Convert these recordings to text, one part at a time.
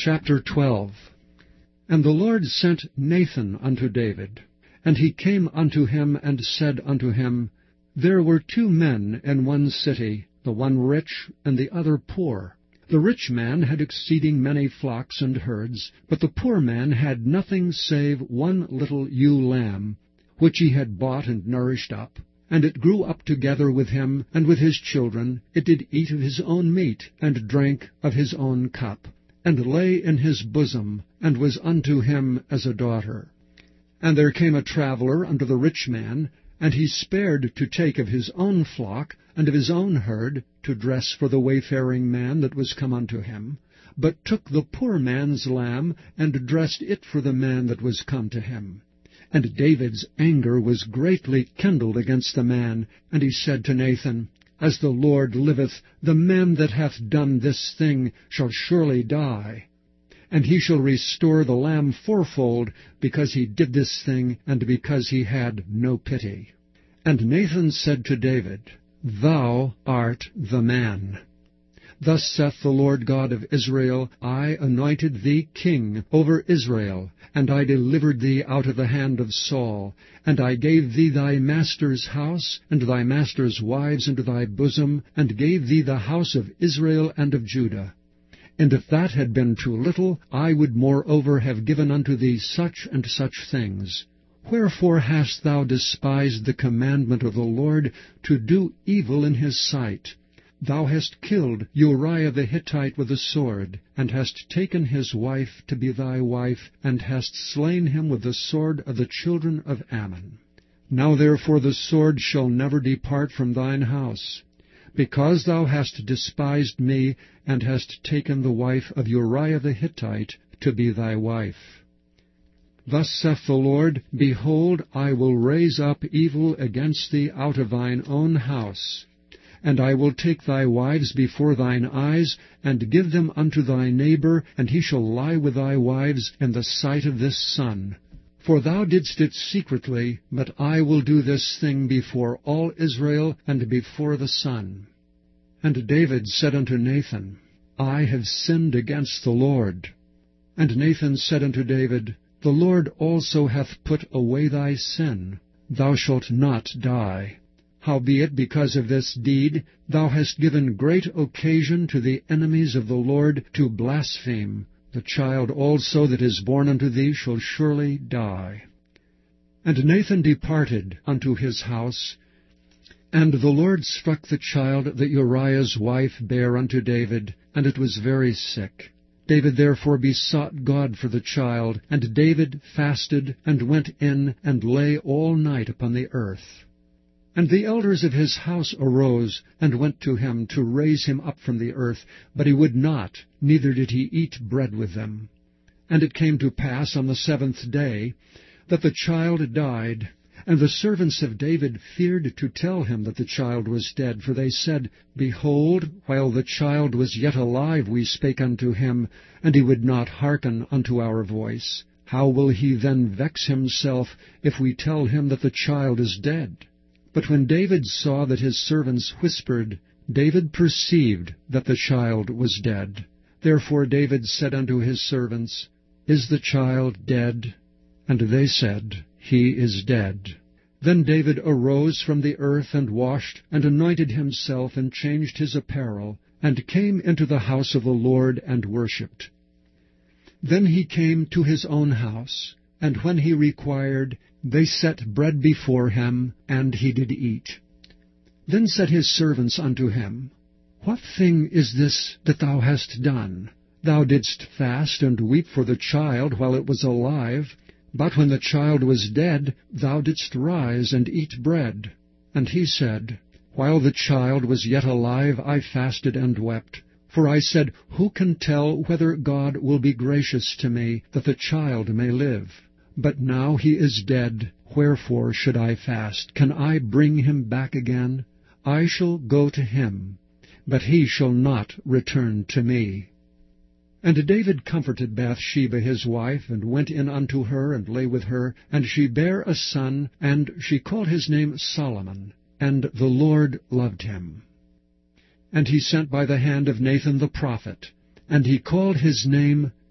Chapter 12. And the Lord sent Nathan unto David. And he came unto him, and said unto him, There were 2 men in one city, the one rich, and the other poor. The rich man had exceeding many flocks and herds, but the poor man had nothing save 1 little ewe lamb, which he had bought and nourished up. And it grew up together with him, and with his children. It did eat of his own meat, and drank of his own cup, and lay in his bosom, and was unto him as a daughter. And there came a traveller unto the rich man, and he spared to take of his own flock, and of his own herd, to dress for the wayfaring man that was come unto him, but took the poor man's lamb, and dressed it for the man that was come to him. And David's anger was greatly kindled against the man, and he said to Nathan, As the Lord liveth, the man that hath done this thing shall surely die. And he shall restore the lamb fourfold, because he did this thing, and because he had no pity. And Nathan said to David, Thou art the man. Thus saith the Lord God of Israel, I anointed thee king over Israel, and I delivered thee out of the hand of Saul, and I gave thee thy master's house, and thy master's wives into thy bosom, and gave thee the house of Israel and of Judah. And if that had been too little, I would moreover have given unto thee such and such things. Wherefore hast thou despised the commandment of the Lord, to do evil in his sight? Thou hast killed Uriah the Hittite with a sword, and hast taken his wife to be thy wife, and hast slain him with the sword of the children of Ammon. Now therefore the sword shall never depart from thine house, because thou hast despised me, and hast taken the wife of Uriah the Hittite to be thy wife. Thus saith the Lord, Behold, I will raise up evil against thee out of thine own house, and I will take thy wives before thine eyes, and give them unto thy neighbor, and he shall lie with thy wives in the sight of this sun. For thou didst it secretly, but I will do this thing before all Israel, and before the sun. And David said unto Nathan, I have sinned against the Lord. And Nathan said unto David, The Lord also hath put away thy sin. Thou shalt not die. Howbeit, because of this deed, thou hast given great occasion to the enemies of the Lord to blaspheme. The child also that is born unto thee shall surely die. And Nathan departed unto his house, and the Lord struck the child that Uriah's wife bare unto David, and it was very sick. David therefore besought God for the child, and David fasted, and went in, and lay all night upon the earth. And the elders of his house arose, and went to him to raise him up from the earth, but he would not, neither did he eat bread with them. And it came to pass on the 7th day, that the child died. And the servants of David feared to tell him that the child was dead, for they said, Behold, while the child was yet alive we spake unto him, and he would not hearken unto our voice. How will he then vex himself, if we tell him that the child is dead? But when David saw that his servants whispered, David perceived that the child was dead. Therefore David said unto his servants, Is the child dead? And they said, He is dead. Then David arose from the earth, and washed, and anointed himself, and changed his apparel, and came into the house of the Lord, and worshipped. Then he came to his own house, and when he required, they set bread before him, and he did eat. Then said his servants unto him, What thing is this that thou hast done? Thou didst fast and weep for the child while it was alive, but when the child was dead, thou didst rise and eat bread. And he said, While the child was yet alive, I fasted and wept. For I said, Who can tell whether God will be gracious to me, that the child may live? But now he is dead, wherefore should I fast? Can I bring him back again? I shall go to him, but he shall not return to me. And David comforted Bathsheba his wife, and went in unto her, and lay with her. And she bare a son, and she called his name Solomon. And the Lord loved him. And he sent by the hand of Nathan the prophet, and he called his name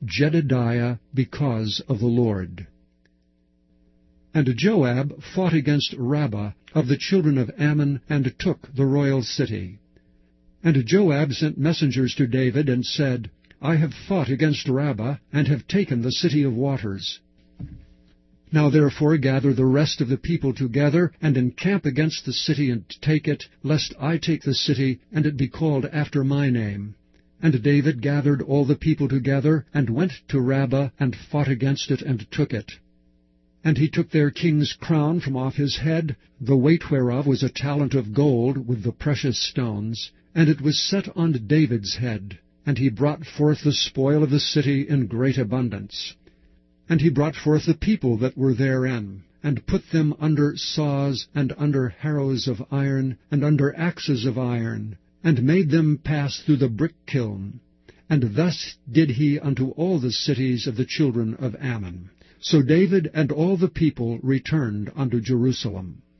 Jedidiah because of the Lord. And Joab fought against Rabbah of the children of Ammon, and took the royal city. And Joab sent messengers to David, and said, I have fought against Rabbah, and have taken the city of waters. Now therefore gather the rest of the people together, and encamp against the city, and take it, lest I take the city, and it be called after my name. And David gathered all the people together, and went to Rabbah, and fought against it, and took it. And he took their king's crown from off his head, the weight whereof was a talent of gold with the precious stones, and it was set on David's head. And he brought forth the spoil of the city in great abundance. And he brought forth the people that were therein, and put them under saws, and under harrows of iron, and under axes of iron, and made them pass through the brick kiln. And thus did he unto all the cities of the children of Ammon. So David and all the people returned unto Jerusalem.